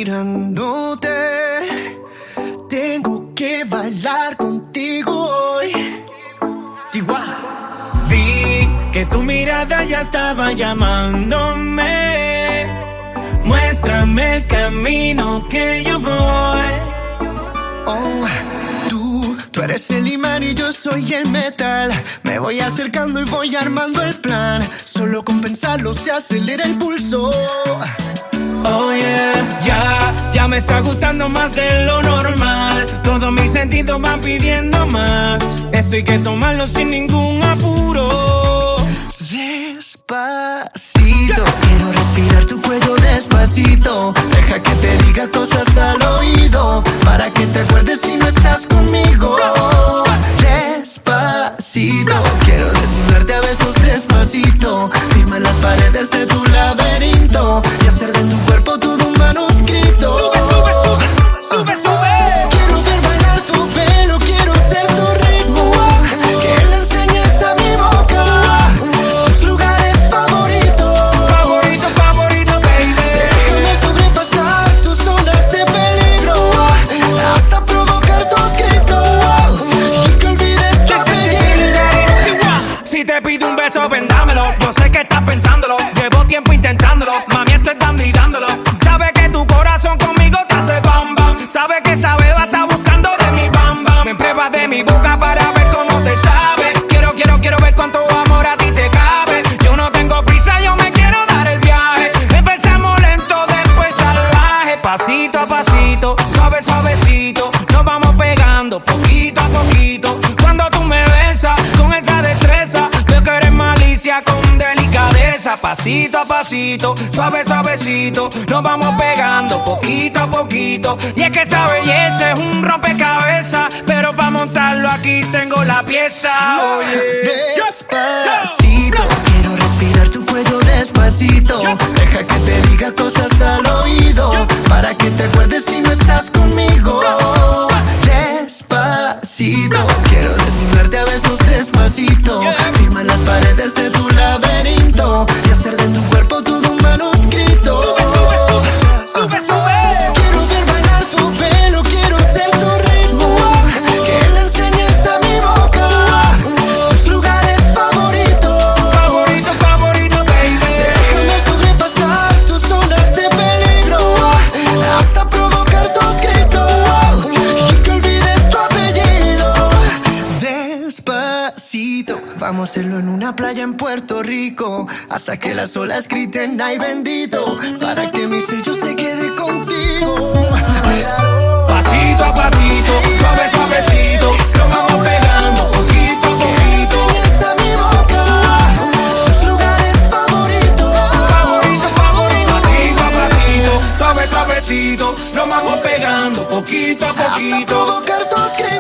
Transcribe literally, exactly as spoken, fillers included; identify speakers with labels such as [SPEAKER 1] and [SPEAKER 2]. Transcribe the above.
[SPEAKER 1] mirándote. Tengo que bailar contigo hoy.
[SPEAKER 2] Chihuahua. Vi que tu mirada ya estaba llamándome. Muéstrame el camino que yo voy.
[SPEAKER 1] Oh, tú, tú eres el imán y yo soy el metal. Me voy acercando y voy armando el plan. Solo con pensarlo se acelera el pulso.
[SPEAKER 2] Oh yeah, ya, ya me está gustando más de lo normal. Todos mis sentidos van pidiendo más. Esto hay que tomarlo sin ningún apuro.
[SPEAKER 1] Despacito, quiero respirar tu cuello despacito. Deja que te diga cosas al oído, para que te acuerdes si no estás conmigo. Despacito, quiero desnudarte a besos despacito. Firma las paredes de tu laberinto y hacer de tu cuerpo todo un manuscrito.
[SPEAKER 2] Sube, sube, sube, sube, sube.
[SPEAKER 1] Quiero ver bailar tu pelo, quiero ser tu ritmo. Que le enseñes a mi boca tus lugares favoritos.
[SPEAKER 2] Favorito, favorito, baby.
[SPEAKER 1] Déjame sobrepasar tus zonas de peligro, hasta provocar tus gritos y que olvides tu apellido.
[SPEAKER 2] Si te pido un beso, ven dámelo. Yo sé que estás pensándolo, llevo tiempo intentándolo. Mami, esto es dando y dándolo. Sabe que tu corazón conmigo te hace bam bam. Sabe que esa beba está buscando de mi bam bam. Me pruebas de mi boca para ver cómo te sabe. Quiero, quiero, quiero ver cuánto amor a ti te cabe. Yo no tengo prisa, yo me quiero dar el viaje. Empezamos lento, después salvaje. Pasito a pasito, suave, suavecito. Nos vamos pegando poquito a poquito. Cuando tú me besas con esa destreza, veo que eres malicia con delicadeza. Pasito a pasito, suave, suavecito. Nos vamos pegando poquito a poquito. Y es que esa belleza es un rompecabezas, pero para montarlo aquí tengo la pieza. Oye,
[SPEAKER 1] despacito, quiero respirar tu cuello despacito. Deja que te diga cosas al oído, para que te acuerdes si no estás conmigo. Despacito, quiero desnudarte a besos despacito. Firma las paredes de tu laberinto y hacer de tu cuerpo todo un manuscrito.
[SPEAKER 2] Sube, sube, sube, sube, sube.
[SPEAKER 1] Quiero ver bailar tu pelo, quiero ser tu ritmo. Que le enseñes a mi boca tus lugares favoritos.
[SPEAKER 2] Favorito, favorito, baby.
[SPEAKER 1] Déjame sobrepasar tus zonas de peligro, hasta provocar tus gritos y que olvides tu apellido. Despacito, vamos a hacerlo en una playa en Puerto Rico, hasta que las olas griten ay bendito, para que mi sello se quede contigo.
[SPEAKER 2] Pasito a pasito, suave, suavecito. Nos vamos pegando poquito a poquito.
[SPEAKER 1] Enseñas a mi boca tus lugares favoritos.
[SPEAKER 2] Favorito, favorito. Pasito a pasito, suave, suavecito. Nos vamos pegando poquito a
[SPEAKER 1] Hasta
[SPEAKER 2] poquito.
[SPEAKER 1] provocar tus gritos.